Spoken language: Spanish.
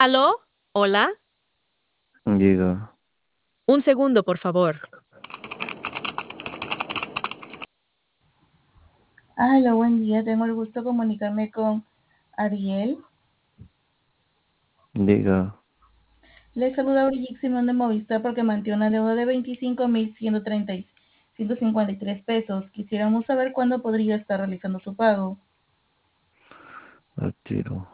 ¿Aló? ¿Hola? Diga, Un segundo, por favor. Hola, buen día. Tengo el gusto de comunicarme con Ariel. diga, Le saluda Brigitte Simón de Movistar porque mantiene una deuda de 25.153 pesos. Quisiéramos saber cuándo podría estar realizando su pago. al tiro.